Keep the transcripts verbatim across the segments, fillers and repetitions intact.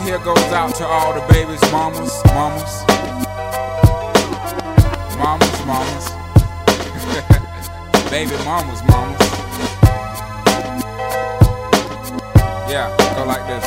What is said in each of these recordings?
here goes out to all the babies, mamas, mamas, mamas, mamas, baby mamas, mamas. Yeah, go like this.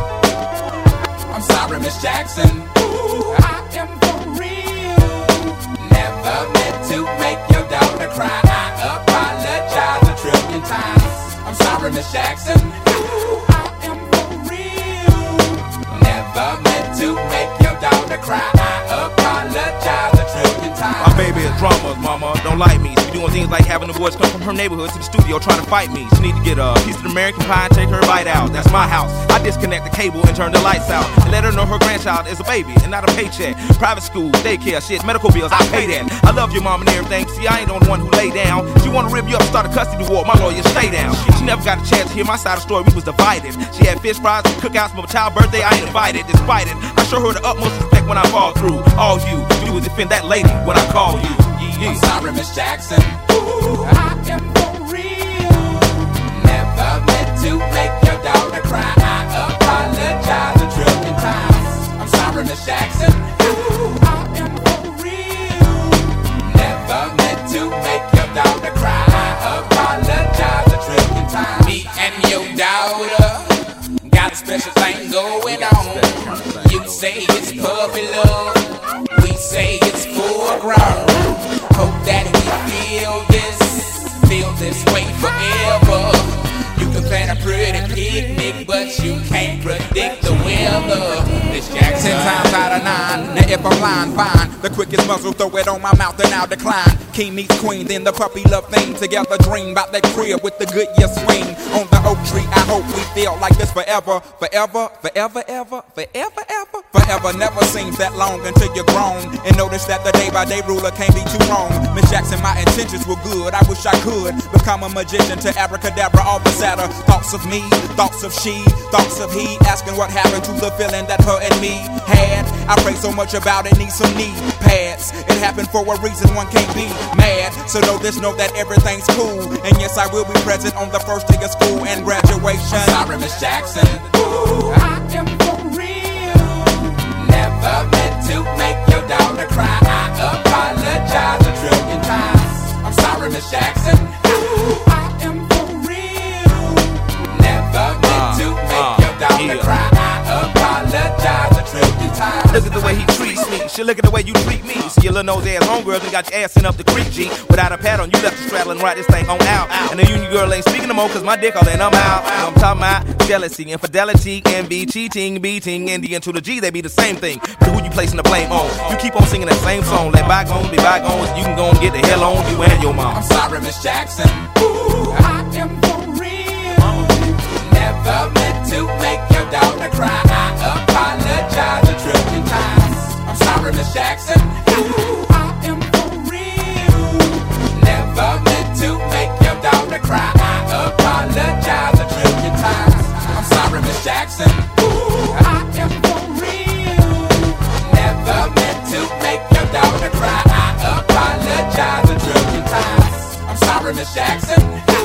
I'm sorry, Miss Jackson. Ooh, I am for real. Never meant to make your daughter cry. I apologize a trillion times. I'm sorry, Miss Jackson. Ooh, I am for real. Never meant to make your daughter cry. I apologize a trillion times. My baby is drama, mama, don't like me. She doing things like having the boys come from her neighborhood to the studio trying to fight me. She need to get a piece of the American pie and take her bite out. That's my house. I disconnect the cable and turn the lights out and let her know her grandchild is a baby and not a paycheck. Private school, daycare, shit, medical bills, I pay that. I love your mom and everything. See, I ain't the one who lay down. She wanna rip you up, start a custody war. My lawyer, stay down. She never got a chance to hear my side of the story. We was divided. She had fish fries and cookouts for my child's birthday. I ain't invited. Despite it, I show her the utmost respect when I fall through. All you do is defend that lady when I call you. Yeah. I'm sorry, Miss Jackson. Ooh, I am for real. Never meant to make your daughter cry. I apologize a trillion times. I'm sorry, Miss Jackson. Ooh, I am for real. Never meant to make your daughter cry. I apologize a trillion times. Me and your daughter got a special thing going on. You say it's puppy love. We say it's full grown. Hope that we feel this, feel this way forever. You can plan a pretty picnic, but you can't predict the weather. This Jackson. Ten times out of nine, now if I'm lying, fine. The quickest muzzle, throw it on my mouth and I'll decline. King meets queen, then the puppy love thing. Together dream about that crib with the good year swing. On the oak tree, I hope we feel like this forever. Forever, forever, ever, forever, ever. Forever never seems that long until you're grown. And notice that the day by day ruler can't be too wrong. Miss Jackson, my intentions were good. I wish I could become a magician to abracadabra all the sadder. Thoughts of me, thoughts of she, thoughts of he. Asking what happened to the feeling that her and me had. I pray so much about it, need some knee pads. It happened for a reason, one can't be mad. So know this, know that everything's cool. And yes, I will be present on the first day of school and graduation. I'm sorry, Miss Jackson. Ooh, I am for real. Never meant to make your daughter cry. I apologize a trillion times. I'm sorry, Miss Jackson. Ooh, I am for real. Never meant to make your daughter cry. I apologize a trillion times. Look at the way he treats me. Shit, look at the way you treat me. See your little nose ass homegirl and got your ass sent up the creek, G. Without a pad on, you left the straddle and ride this thing on out. And the union girl ain't speaking no more, cause my dick all in, I'm out. I'm talking about jealousy, infidelity, envy, cheating, beating, and the N to the G, they be the same thing. But who you placing the blame on? You keep on singing that same song. Let bygones be bygones, you can go and get the hell on you and your mom. I'm sorry, Miss Jackson. Ooh, I am for real. Never meant to make your daughter cry. I apologize a trillion times. I'm sorry, Miss Jackson. Ooh, I am for real. Never meant to make your daughter cry. I apologize a trillion times. I'm sorry, Miss Jackson. Ooh, I am for real. Never meant to make your daughter cry. I apologize a trillion times. I'm sorry, Miss Jackson.